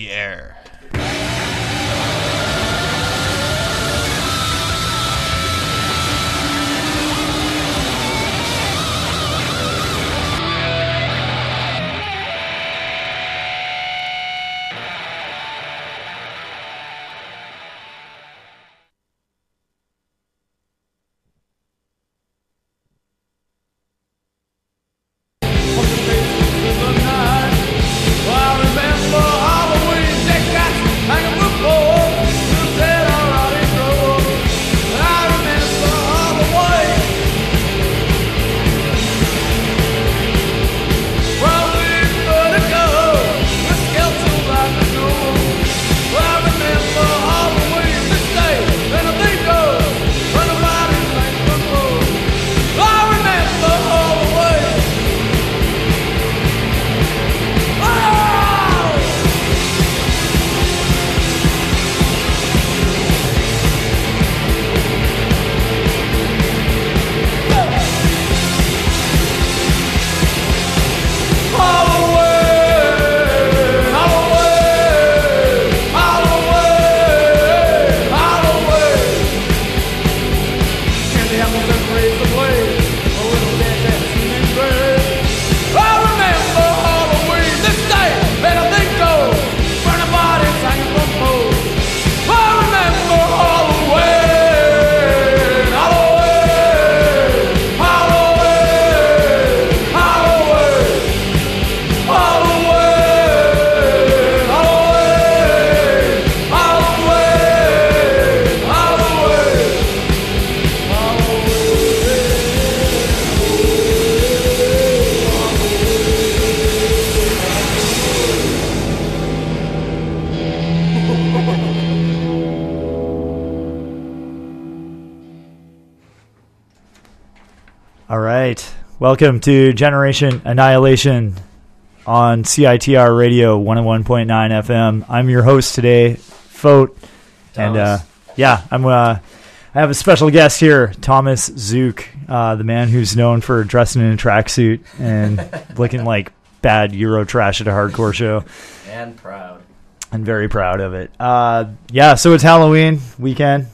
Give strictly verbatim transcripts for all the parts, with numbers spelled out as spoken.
the air. Welcome to Generation Annihilation on C I T R Radio one oh one point nine F M. I'm your host today, Fote, and uh, yeah, I'm. Uh, I have a special guest here, Thomas Zook, uh, the man who's known for dressing in a tracksuit and looking like bad Euro trash at a hardcore show. And proud. And very proud of it. Uh, yeah, so it's Halloween weekend.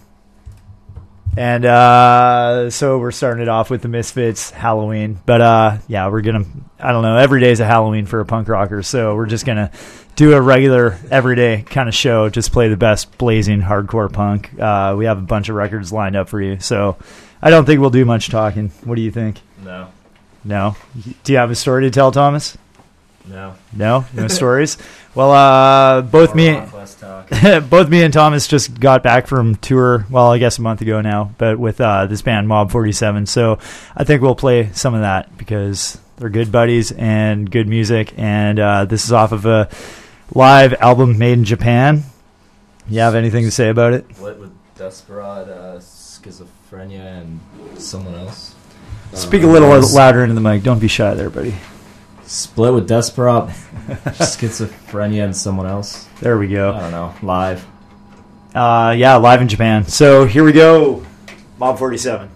And uh, so we're starting it off with the Misfits Halloween. But uh, yeah, we're going to, I don't know, every day is a Halloween for a punk rocker. So we're just going to do a regular, everyday kind of show, just play the best blazing hardcore punk. Uh, we have a bunch of records lined up for you. So I don't think we'll do much talking. What do you think? No. No? Do you have a story to tell, Thomas? No. No? No stories? Well, uh, both me, both me and Thomas just got back from tour. Well, I guess a month ago now, but with uh, this band Mob forty-seven. So I think we'll play some of that because they're good buddies and good music. And uh, this is off of a live album made in Japan. You have anything to say about it? What with Desperate, uh, Schizophrenia, and someone else? Speak a little louder into the mic. Don't be shy there, buddy. Split with Desperate, Schizophrenia, and someone else. There we go. I don't know. Live. Uh, yeah, live in Japan. So here we go. Mob forty-seven.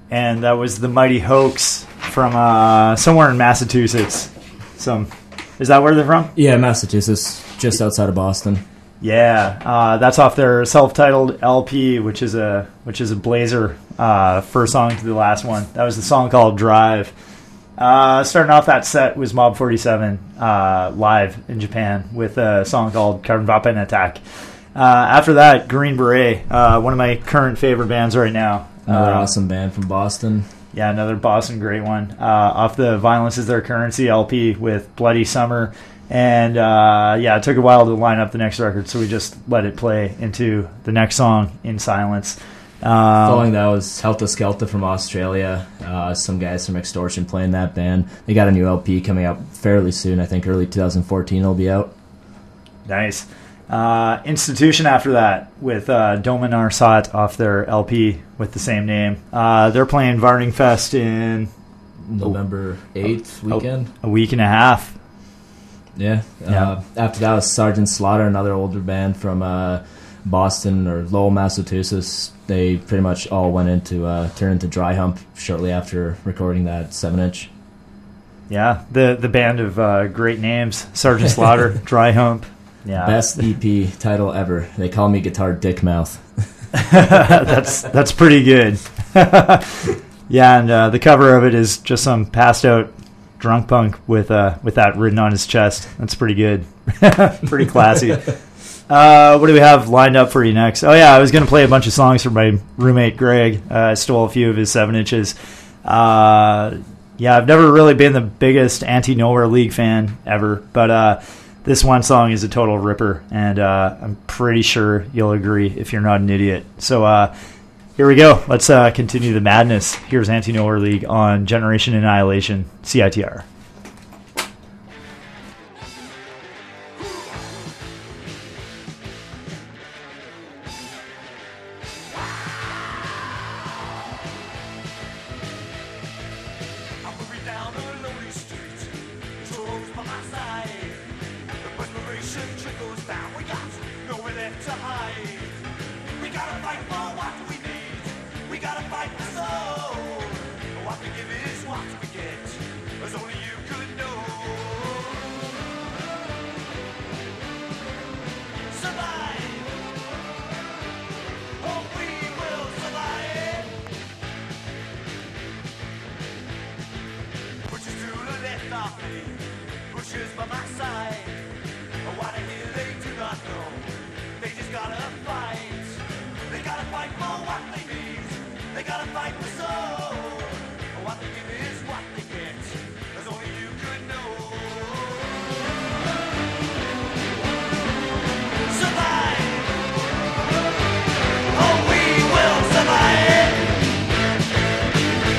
and that was the Mighty Hoax from uh, somewhere in Massachusetts. Some is that where they're from? Yeah, Massachusetts, just outside of Boston. Yeah, uh, that's off their self-titled L P, which is a which is a blazer. Uh, first song to the last one. That was the song called Drive. Uh, starting off that set was Mob forty-seven uh, live in Japan with a song called Karnvapen Attack. Uh, after that, Green Beret, uh, one of my current favorite bands right now. Another uh, awesome band from Boston. Yeah, another Boston great one. Uh, off the Violence is Their Currency L P with Bloody Summer. And, uh, yeah, it took a while to line up the next record, so we just let it play into the next song in silence. Um, Following that was Helter Skelter from Australia. Uh, some guys from Extortion playing that band. They got a new L P coming out fairly soon. I think early twenty fourteen it'll be out. Nice. Uh, Institution after that with uh, Dominar Sat off their L P with the same name. Uh, they're playing Varning Fest in November eighth weekend. A, a week and a half. Yeah. yeah. Uh, after that was Sergeant Slaughter, another older band from uh, Boston or Lowell, Massachusetts. They pretty much all went into uh, turn into Dry Hump shortly after recording that seven inch. Yeah, the the band of uh, great names: Sergeant Slaughter, Dry Hump. Yeah, best E P title ever. They call me Guitar Dick Mouth. that's that's pretty good. Yeah, and uh, the cover of it is just some passed out drunk punk with uh with that written on his chest. That's pretty good. Pretty classy. Uh, what do we have lined up for you next? Oh yeah, I was gonna play a bunch of songs from my roommate Greg. Uh, I stole a few of his seven inches. Uh, yeah, I've never really been the biggest Anti Nowhere League fan ever, but uh, this one song is a total ripper, and uh, I'm pretty sure you'll agree if you're not an idiot. So uh, here we go. Let's uh, continue the madness. Here's Anti Nowhere League on Generation Annihilation, C I T R.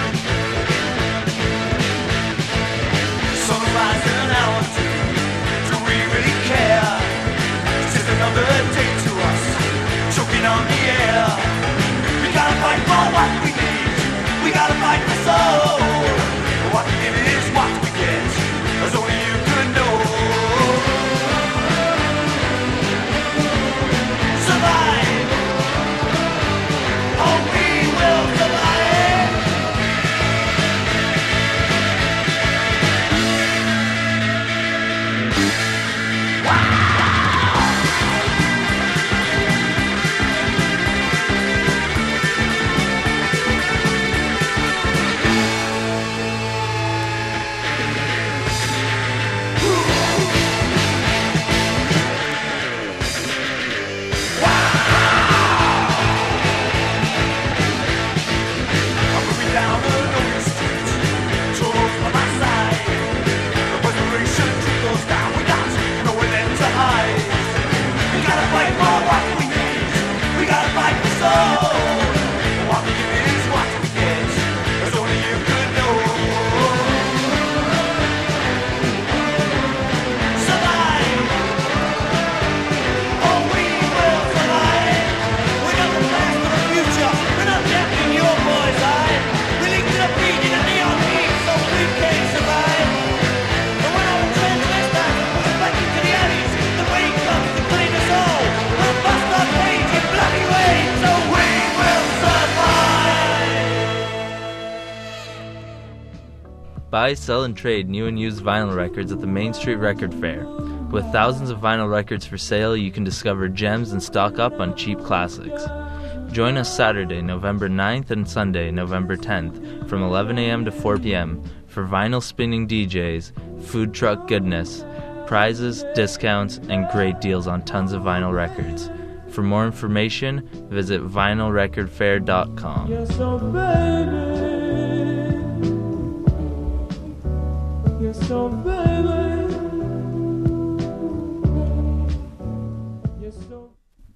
Sunrise in an hour or two. Buy, sell, and trade new and used vinyl records at the Main Street Record Fair. With thousands of vinyl records for sale, you can discover gems and stock up on cheap classics. Join us Saturday, November ninth and Sunday, November tenth, from eleven a.m. to four p.m. for vinyl spinning D Js, food truck goodness, prizes, discounts, and great deals on tons of vinyl records. For more information, visit vinyl record fair dot com. Yes, oh baby. Yes, oh baby. Yes, oh.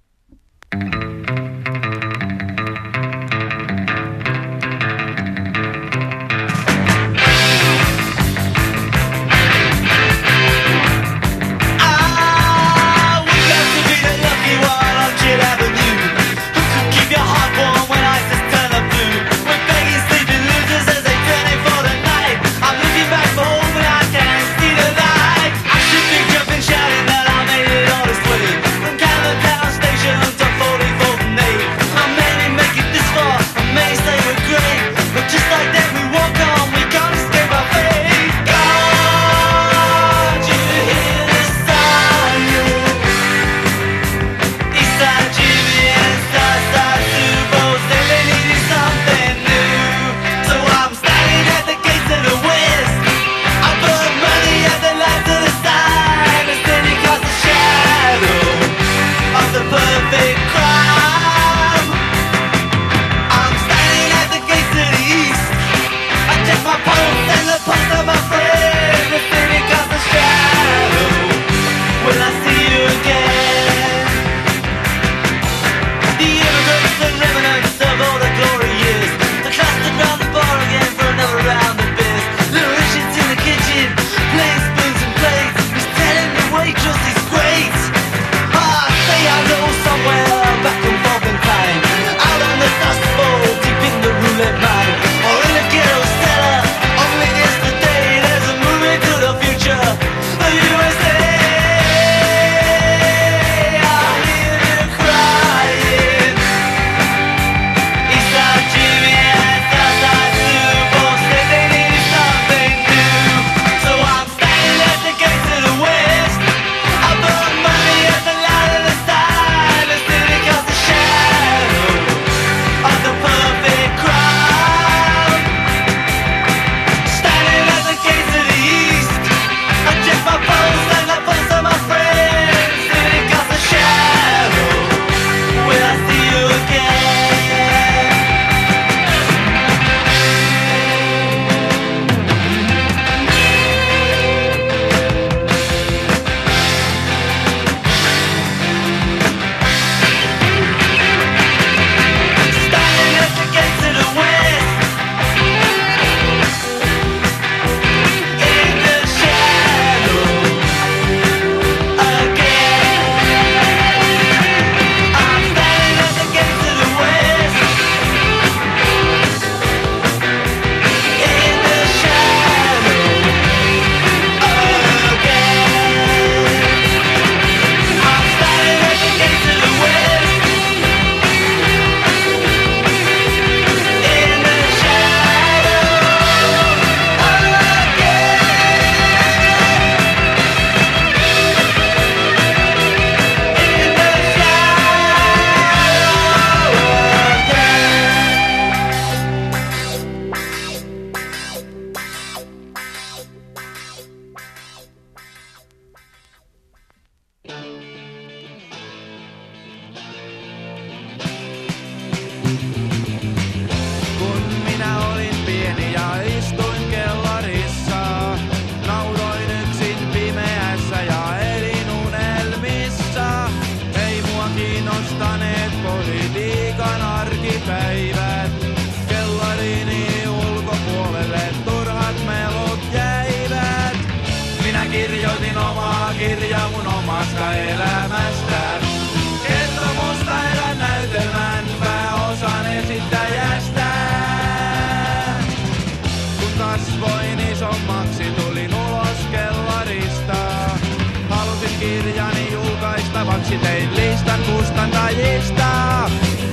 Seuraavaksi tein listan kustantajista.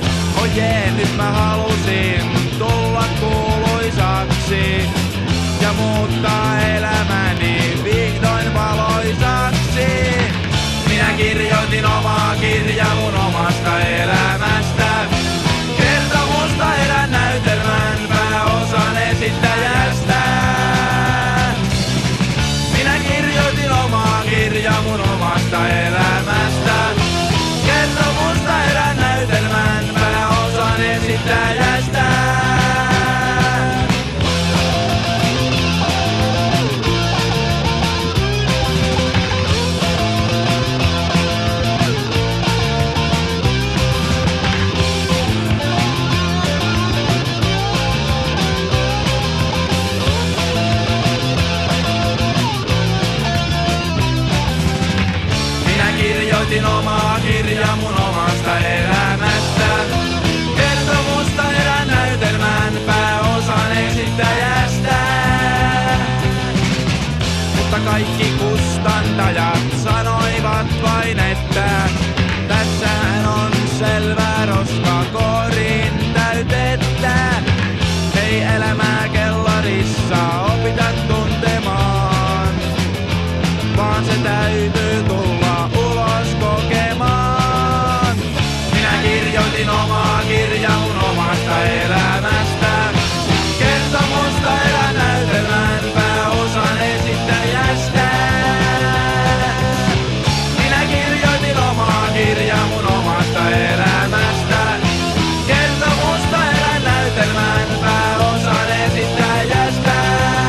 Ojee, nyt mä halusin tulla kuuluisaksi. Ja muuttaa elämäni vihdoin valoisaksi. Minä kirjoitin omaa kirjaa mun omasta elämästä. Kertomusta erään näytelmän pääosan esittäjästä. Minä kirjoitin omaa kirjaa mun omasta elämästä. Kertomusta erään näytelmän pääosan esittäjästä. Kirjoitin omaa kirjaa mun omasta elämästä. Kertomusta erään näytelmän pääosan esittäjästä. Mutta kaikki kustantajat sanoivat vain, että tässähän on selvä roskakorin täytettä. Ei elämää kellarissa opita tuntemaan, vaan se täytyy tulla ulos kokemaan. Minä kirjoitin omaa kirjaa mun omasta elämästä. Kertomusta erään näytelmän pääosan esittäjästä. Minä kirjoitin omaa kirjaa mun omasta elämästä. Kertomusta erään näytelmän pääosan esittäjästä.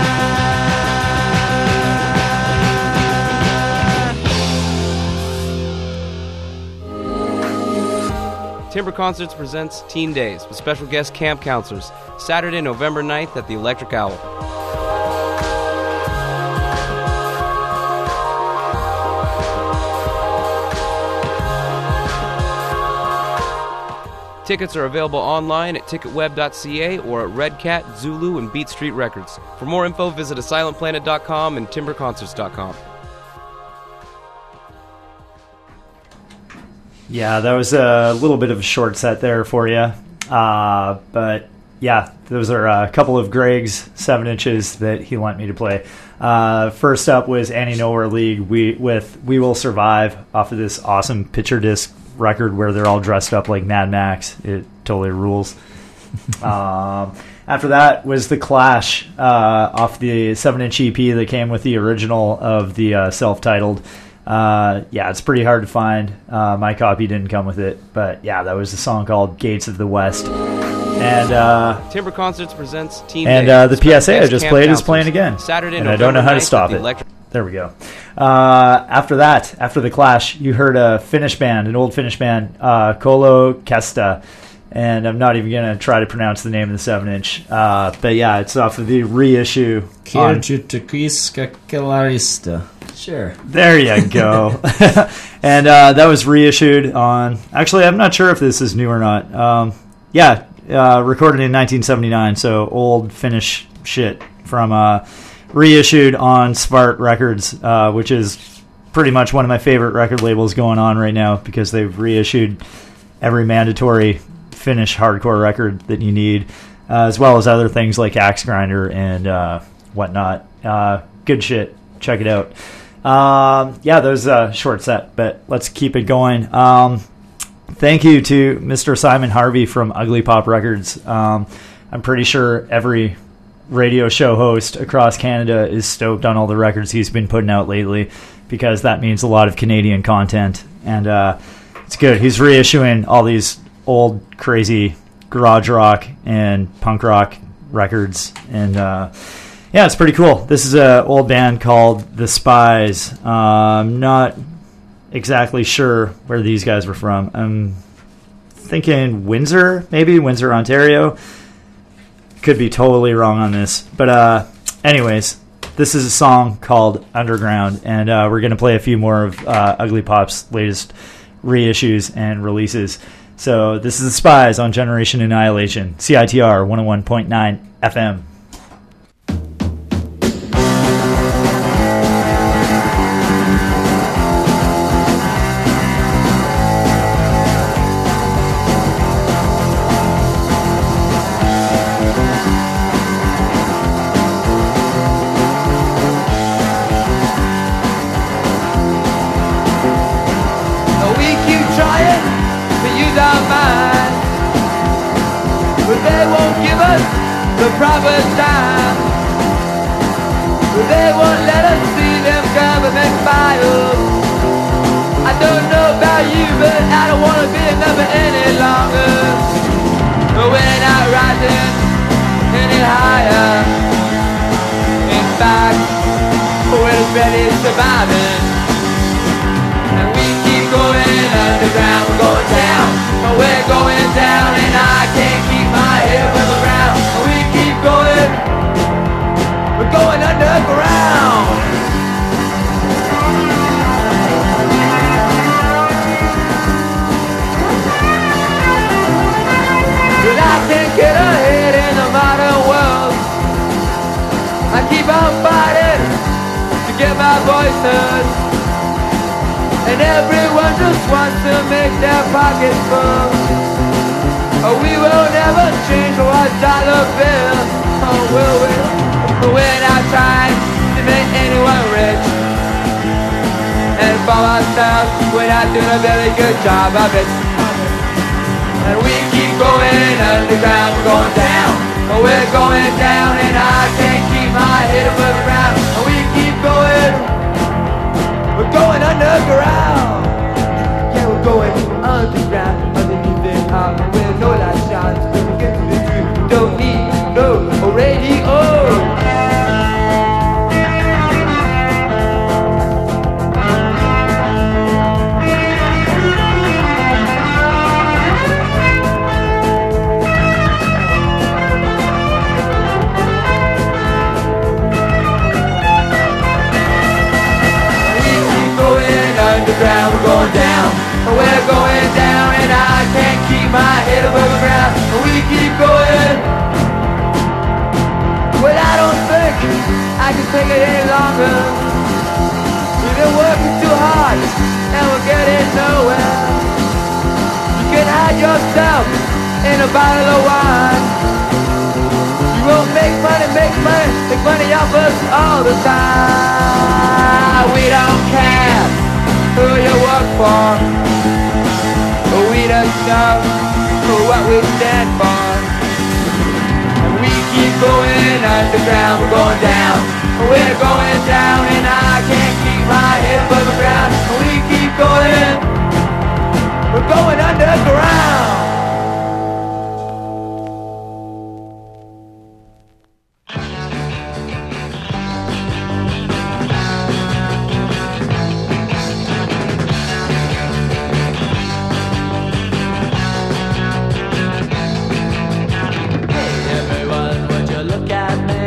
Timber Concerts presents Teen Days with special guest camp counselors, Saturday, November ninth at the Electric Owl. Tickets are available online at ticket web dot c a or at Red Cat, Zulu, and Beat Street Records. For more info, visit asylum planet dot com and timber concerts dot com. Yeah, that was a little bit of a short set there for you. Uh, but yeah, those are a couple of Greg's seven inches that he lent me to play. Uh, first up was Annie Nowhere League we, with We Will Survive off of this awesome picture disc record where they're all dressed up like Mad Max. It totally rules. um, after that was The Clash uh, off the seven inch E P that came with the original of the uh, self-titled. Uh, yeah, it's pretty hard to find. Uh, my copy didn't come with it, but yeah, that was a song called Gates of the West. And uh, Timber Concerts presents Teen and Days uh, the with P S A special I guest just camp played is counselors, playing again, Saturday, and I don't know November how to ninth stop at the it. Electric- There we go. Uh, after that, after The Clash, you heard a Finnish band, an old Finnish band, uh, Kolo Kesta, and I'm not even going to try to pronounce the name of the seven inch. Uh, but yeah, it's off of the reissue. on- Kirjutukiska Kelarista. Sure. There you go. And uh, that was reissued on... Actually, I'm not sure if this is new or not. Um, yeah, uh, recorded in nineteen seventy-nine, so old Finnish shit from... Uh, reissued on Svart Records, uh, which is pretty much one of my favorite record labels going on right now because they've reissued every mandatory Finnish hardcore record that you need, uh, as well as other things like Axe Grinder and uh, whatnot. Uh, good shit. Check it out. Um, yeah, that was a short set, but let's keep it going. Um, thank you to Mister Simon Harvey from Ugly Pop Records. Um, I'm pretty sure every radio show host across Canada is stoked on all the records he's been putting out lately because that means a lot of Canadian content, and uh, it's good. He's reissuing all these old crazy garage rock and punk rock records, and uh, yeah, it's pretty cool. This is an old band called The Spies. Uh, I'm not exactly sure where these guys were from. I'm thinking Windsor, maybe Windsor, Ontario. Could be totally wrong on this. But uh, anyways, this is a song called Underground, and uh, we're going to play a few more of uh, Ugly Pop's latest reissues and releases. So this is The Spies on Generation Annihilation, C I T R one oh one point nine F M. us the proper time. They won't let us see them government files. I don't know about you, but I don't want to be a number any longer. We're not rising any higher. In fact, we're just barely surviving. And we keep going underground, we're going down. We're going down and I can't keep my head above the ground. We keep going, we're going underground. But I can't get ahead in the modern world. I keep on fighting to get my voice heard. And everyone just wants to make their pockets full. Oh, we will never change for a dollar bill. Oh, will we? We're not trying to make anyone rich. And for ourselves, we're not doing a very good job of it. And we keep going underground, we're going down. Oh, we're going down and I can't keep my head above the ground. And we keep going, we're going underground. Yeah, we're going underground, underneath the heart where no light shines. When we get to the truth, we don't need no radio. Underground, we're going down, we're going down, and I can't keep my head above the ground. We keep going. Well, I don't think I can take it any longer. We've been working too hard, and we're getting nowhere. You can hide yourself in a bottle of wine. You won't make money, make money, make money off us all the time. We don't care who you work for, but we just know what we stand for. And we keep going underground, we're going down, we're going down, and I can't keep my head above the ground. And we keep going, we're going underground. Look at me.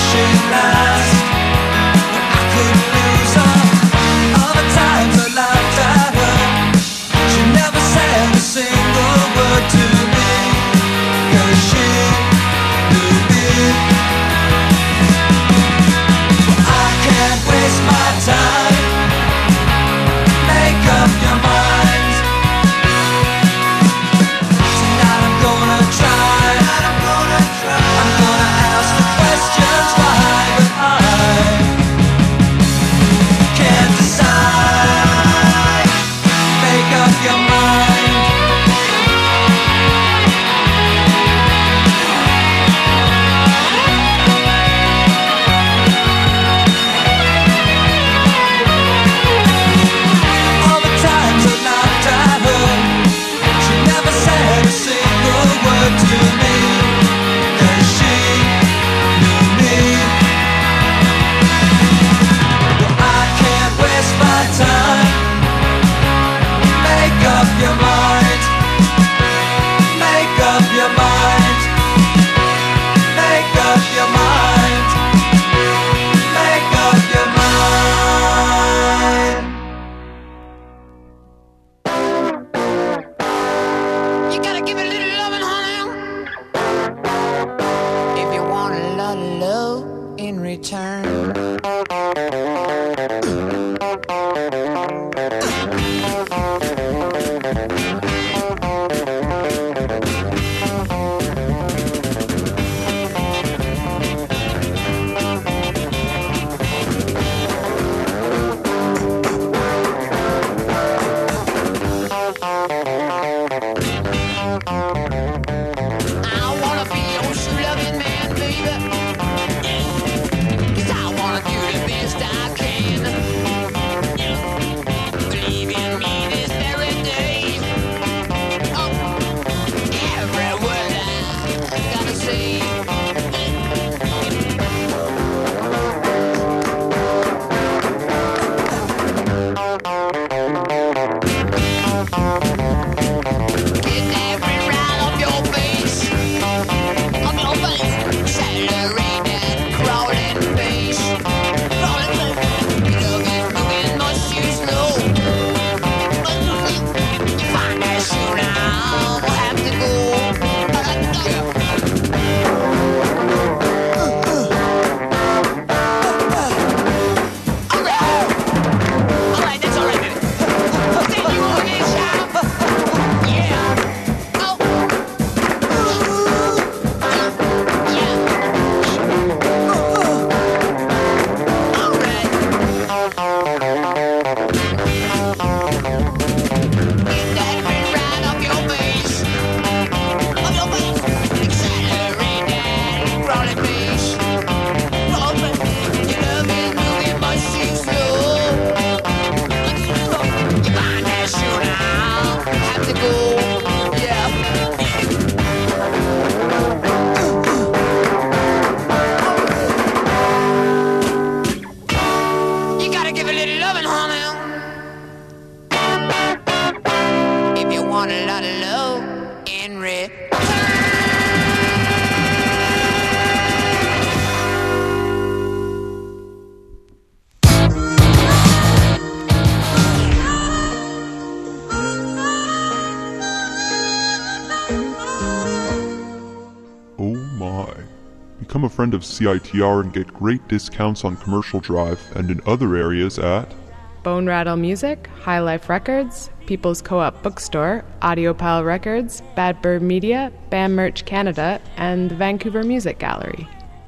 Become a friend of C I T R and get great discounts on Commercial Drive and in other areas at Bone Rattle Music, High Life Records, People's Co-op Bookstore, Audiopile Records, Bad Bird Media, Bam Merch Canada, and the Vancouver Music Gallery.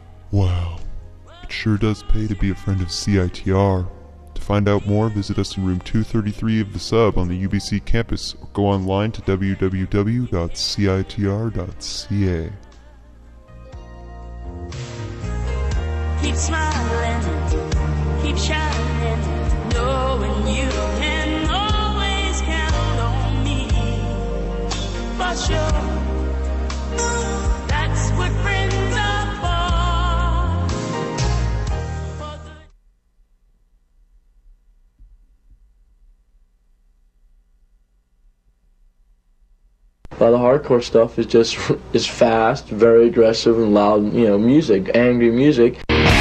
Wow, it sure does pay to be a friend of C I T R. To find out more, visit us in room two thirty-three of the Sub on the U B C campus or go online to w w w dot c i t r dot c a. Keep smiling, keep shining, knowing you can always count on me. For sure, that's what friends are for. A lot of hardcore stuff is just is fast, very aggressive and loud, you know, music, angry music.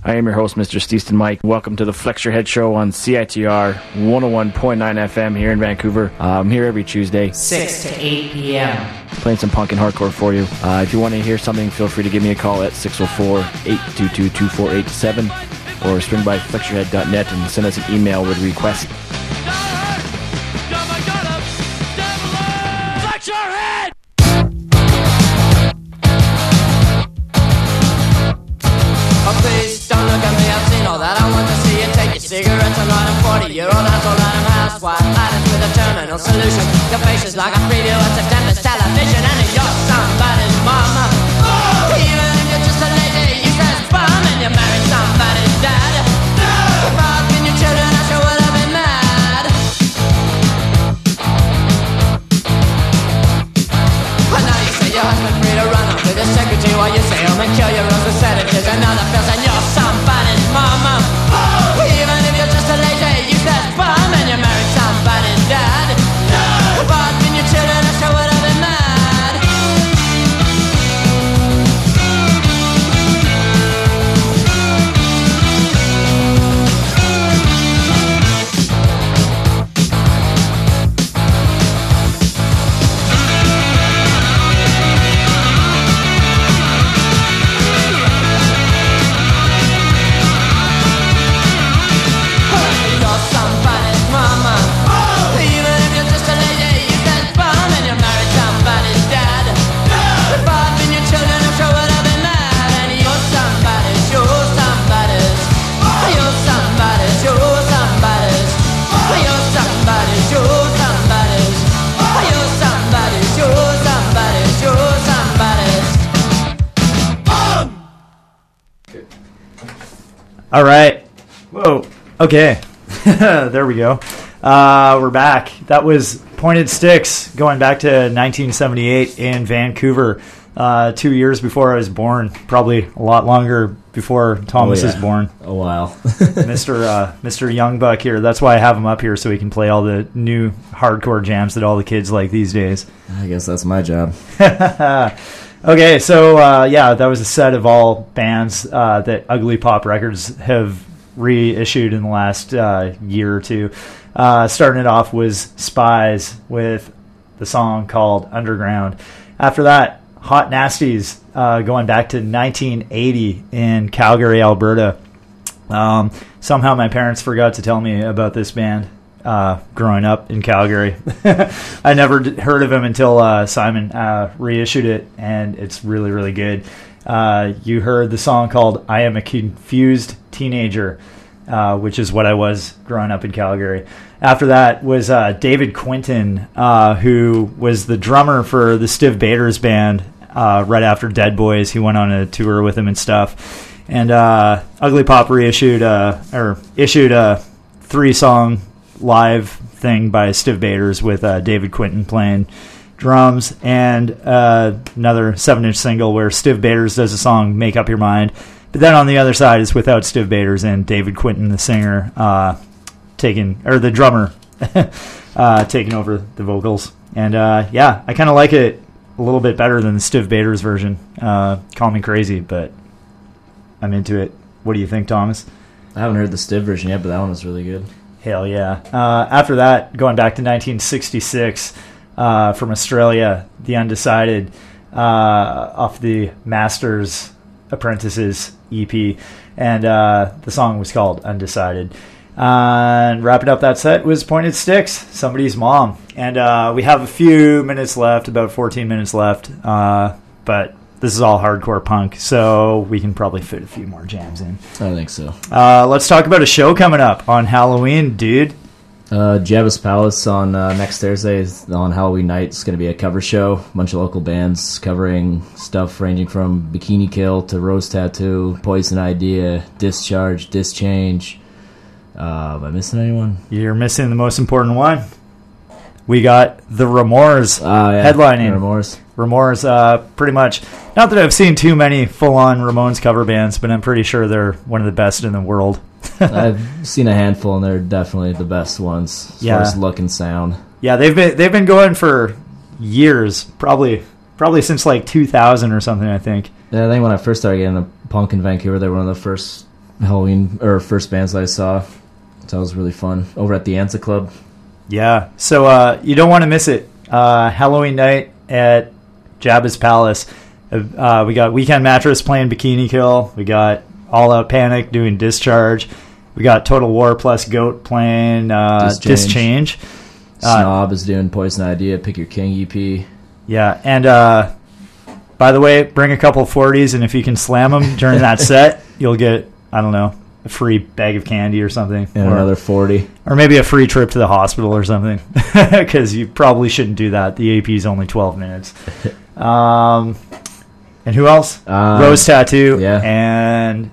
I am your host, Mister Steeston Mike. Welcome to the Flex Your Head Show on C I T R one oh one point nine F M here in Vancouver. Uh, I'm here every Tuesday, six to eight p.m. playing some punk and hardcore for you. Uh, if you want to hear something, feel free to give me a call at six oh four, eight two two, two four eight seven or swing by flex your head dot net and send us an email with a request. Flex your head! Oh, please don't look at me, I've seen all that. I want to see you take your cigarettes and light a forty-year-old asshole out of housewife. Items with a terminal solution. Your face is like a preview of September's television, and you're somebody's mama. Oh! Even if you're just a lazy, useless bum, and you married somebody's dad. No! If I'd been your children, I sure would have been mad. And now you say your husband free to run off with his secretary while you say home and kill your rose with sedatives. Another pills and you're somebody's mama. Oh! Even if you're just a lazy, useless bum, and you married somebody's dad. No! If I'd been your children, I sure would have been mad. You're somebody's mama. Oh! Even if you're just a lazy, useless bum, and you married somebody's dad. No! If I'd been your children, I sure would have been mad. And you're somebody's, you're somebody's. You're somebody's, you're somebody's. You're somebody's, you're somebody's. You're somebody's, you're somebody's, you're somebody's. All right. Whoa. Okay. There we go. Uh, we're back. That was Pointed Sticks, going back to nineteen seventy-eight in Vancouver. Uh, two years before I was born. Probably a lot longer before Thomas Oh, yeah. was born. A while. Mister Uh, Mister Youngbuck here. That's why I have him up here, so he can play all the new hardcore jams that all the kids like these days. I guess that's my job. Okay, so uh, yeah, that was a set of all bands uh, that Ugly Pop Records have reissued in the last uh, year or two. Uh, starting it off was Spies with the song called Underground. After that, Hot Nasties, uh, going back to nineteen eighty in Calgary, Alberta. Um, somehow my parents forgot to tell me about this band uh, growing up in Calgary. I never d- heard of him until uh, Simon uh, reissued it, and it's really, really good. Uh, you heard the song called I Am a Confused Teenager, uh, which is what I was growing up in Calgary. After that was uh, David Quinton, uh, who was the drummer for the Stiv Bators band uh, right after Dead Boys. He went on a tour with him and stuff. And uh, Ugly Pop reissued uh, or issued a three-song live thing by Stiv Bators with uh, David Quinton playing drums, and uh, another seven-inch single where Stiv Bators does a song, Make Up Your Mind. But then on the other side is without Stiv Bators and David Quinton, the singer, uh, taking or the drummer, uh, taking over the vocals. And uh, yeah, I kind of like it a little bit better than the Stiv Bators version. Uh, call me crazy, but I'm into it. What do you think, Thomas? I haven't heard the Stiv version yet, but that one was really good. Hell yeah. Uh, after that, going back to nineteen sixty-six, uh, from Australia, The Undecided, uh, off the Masters Apprentices E P, and uh, the song was called Undecided. Uh, and wrapping up that set was Pointed Sticks, Somebody's Mom. And uh, we have a few minutes left, about fourteen minutes left, uh, but this is all hardcore punk, so we can probably fit a few more jams in. I think so. Uh, let's talk about a show coming up on Halloween, dude. Uh, Javis Palace on uh, next Thursday is on Halloween night. It's going to be a cover show. A bunch of local bands covering stuff ranging from Bikini Kill to Rose Tattoo, Poison Idea, Discharge, Dischange. Uh, am I missing anyone? You're missing the most important one. We got the Remors uh, yeah, headlining. Remors. Remors, uh, pretty much. Not that I've seen too many full-on Ramones cover bands, but I'm pretty sure they're one of the best in the world. I've seen a handful, and they're definitely the best ones as yeah. far as look and sound. Yeah, they've been they've been going for years, probably probably since like two thousand or something, I think. Yeah, I think when I first started getting into punk in Vancouver, they were one of the first Halloween or first bands that I saw. So that was really fun over at the Anza Club. Yeah, so uh, you don't want to miss it. Uh, Halloween night at Jabba's Palace. Uh, we got Weekend Mattress playing Bikini Kill. We got All Out Panic doing Discharge. We got Total War plus Goat playing uh, Dischange. Snob uh, is doing Poison Idea, Pick Your King E P. Yeah, and uh, by the way, bring a couple forties, and if you can slam them during that set, you'll get, I don't know, a free bag of candy or something. And or, another forty. Or maybe a free trip to the hospital or something, because you probably shouldn't do that. The A P is only twelve minutes. Um, and who else? Um, Rose Tattoo yeah. and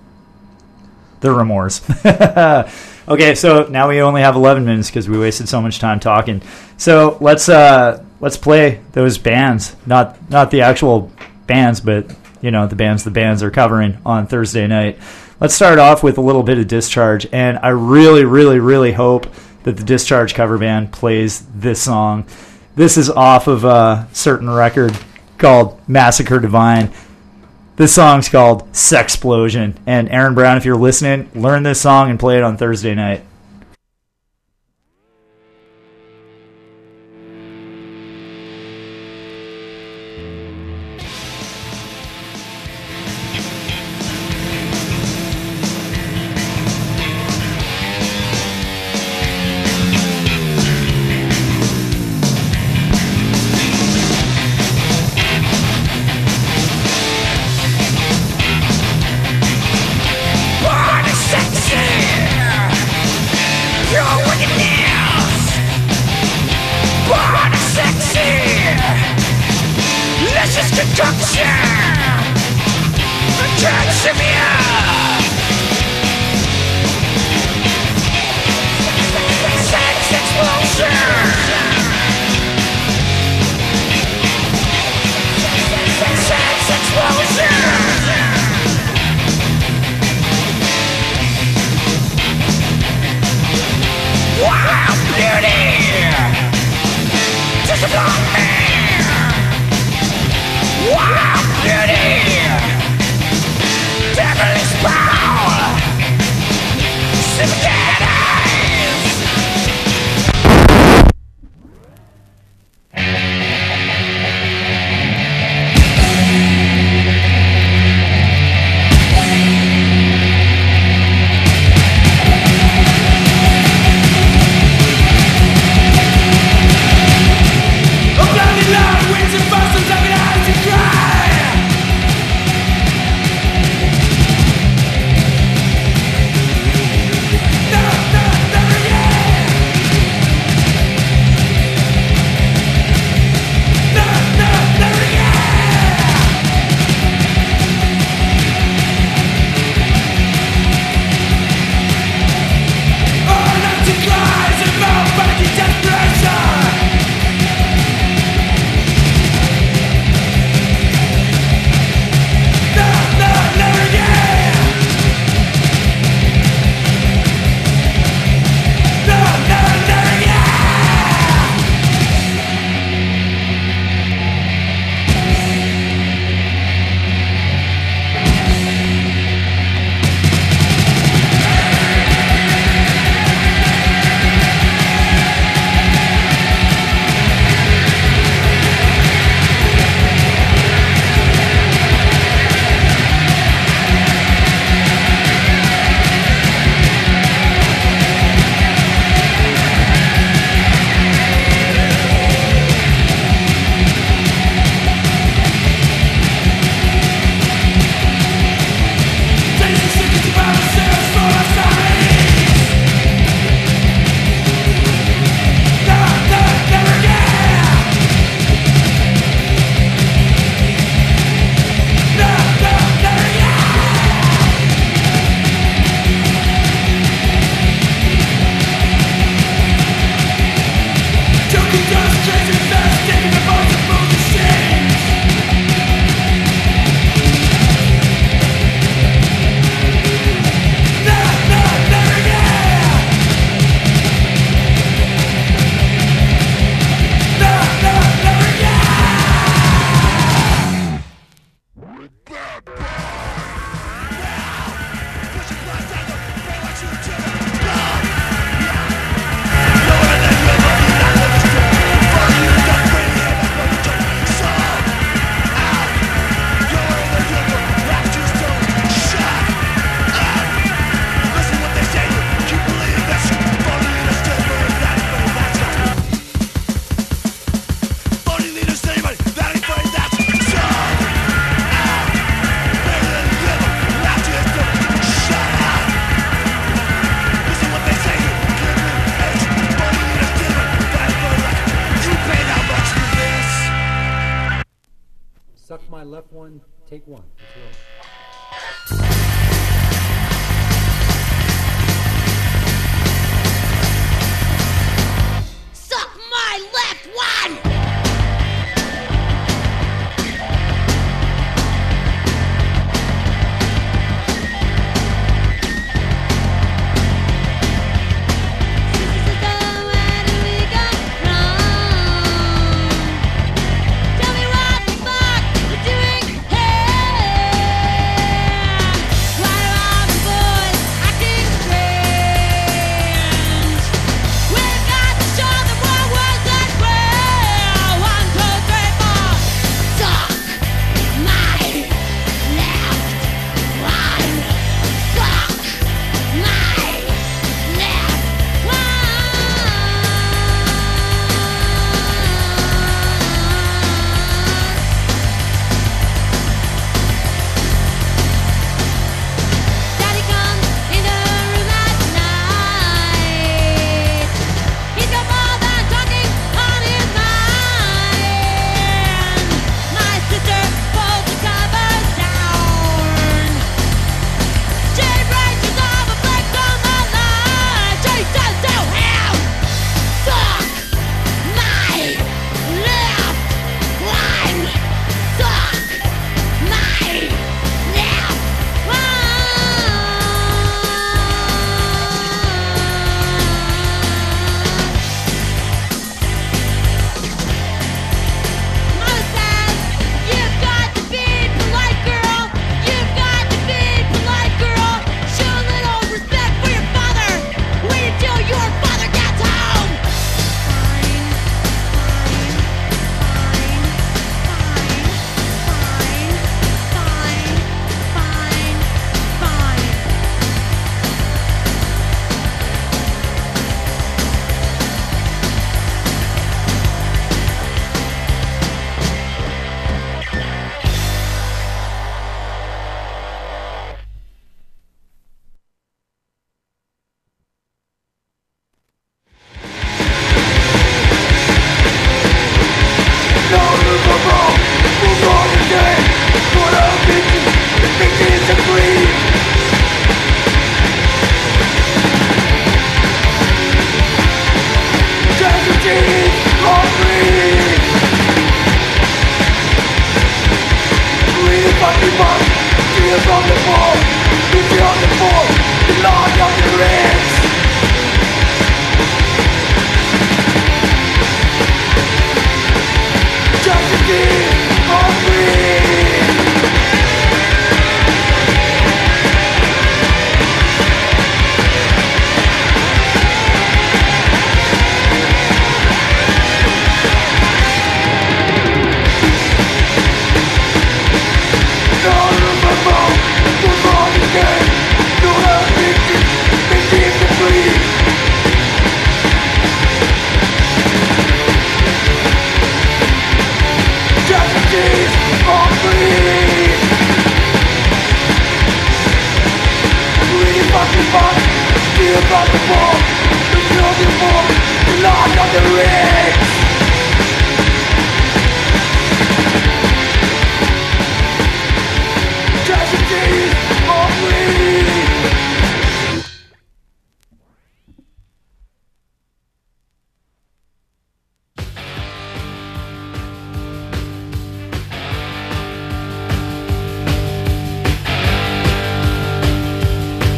The Remorse. Okay, so now we only have eleven minutes because we wasted so much time talking. So let's uh, let's play those bands, not not the actual bands, but you know the bands the bands are covering on Thursday night. Let's start off with a little bit of Discharge, and I really, really, really hope that the Discharge cover band plays this song. This is off of a certain record called Massacre Divine. This song's called Sexplosion. And Aaron Brown, if you're listening, learn this song and play it on Thursday night. Devilish power. My Left One, take one. Let's roll. Suck my left one!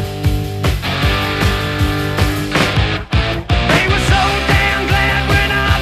They were so damn glad when I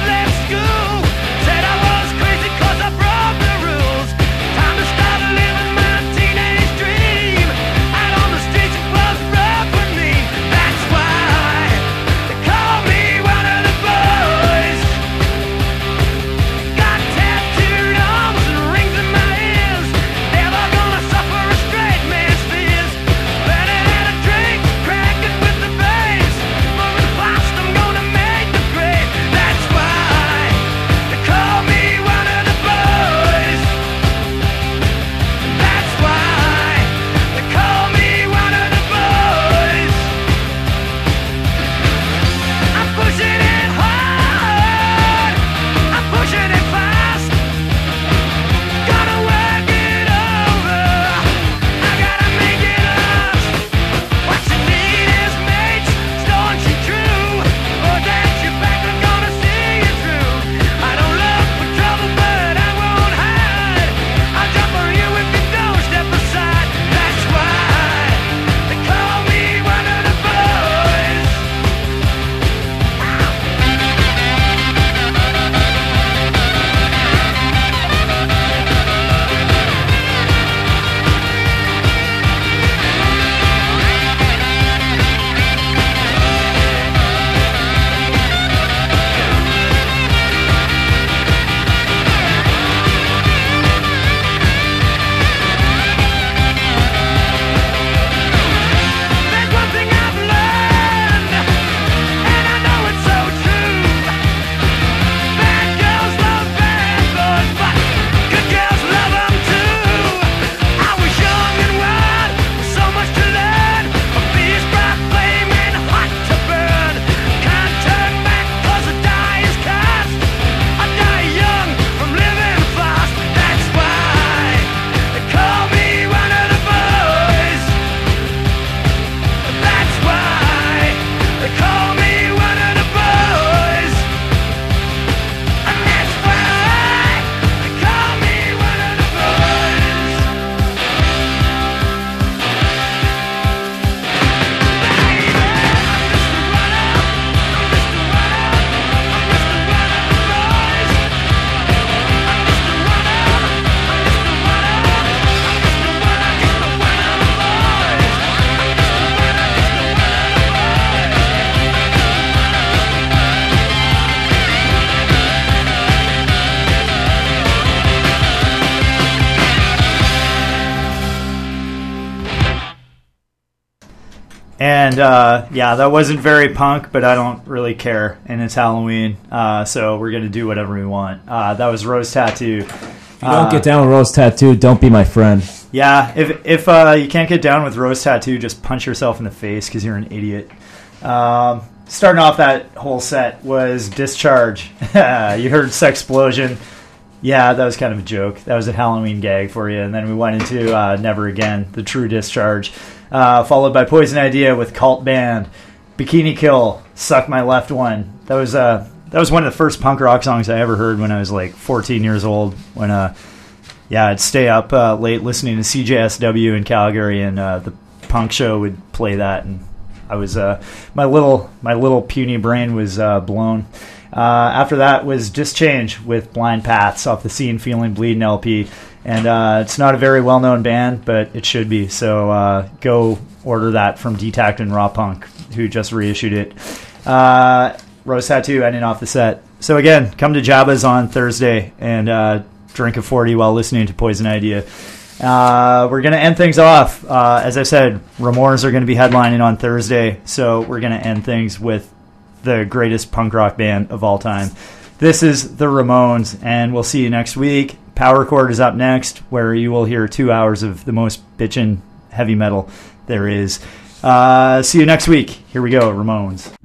And, uh, yeah, that wasn't very punk, but I don't really care, and it's Halloween, uh, so we're going to do whatever we want. Uh, that was Rose Tattoo. If you don't uh, get down with Rose Tattoo, don't be my friend. Yeah, if if uh, you can't get down with Rose Tattoo, just punch yourself in the face because you're an idiot. Um, starting off that whole set was Discharge. You heard Sexplosion. Yeah, that was kind of a joke. That was a Halloween gag for you. And then we went into uh, Never Again, the true Discharge. Uh, followed by Poison Idea with Cult Band. Bikini Kill, Suck My Left One. That was uh, that was one of the first punk rock songs I ever heard when I was like fourteen years old. When uh, yeah, I'd stay up uh, late listening to C J S W in Calgary, and uh, the punk show would play that, and I was uh, my little my little puny brain was uh, blown. Uh, after that was Dischange with Blind Paths off the Seeing Feeling Bleeding L P. And uh, it's not a very well-known band, but it should be. So uh, go order that from D-Tact and Raw Punk, who just reissued it. Uh, Rose Tattoo ending off the set. So again, come to Jabba's on Thursday and uh, drink a forty while listening to Poison Idea. Uh, we're going to end things off. Uh, as I said, Remorse are going to be headlining on Thursday. So we're going to end things with the greatest punk rock band of all time. This is the Ramones, and we'll see you next week. Power Chord is up next, where you will hear two hours of the most bitchin' heavy metal there is. Uh, see you next week. Here we go, Ramones.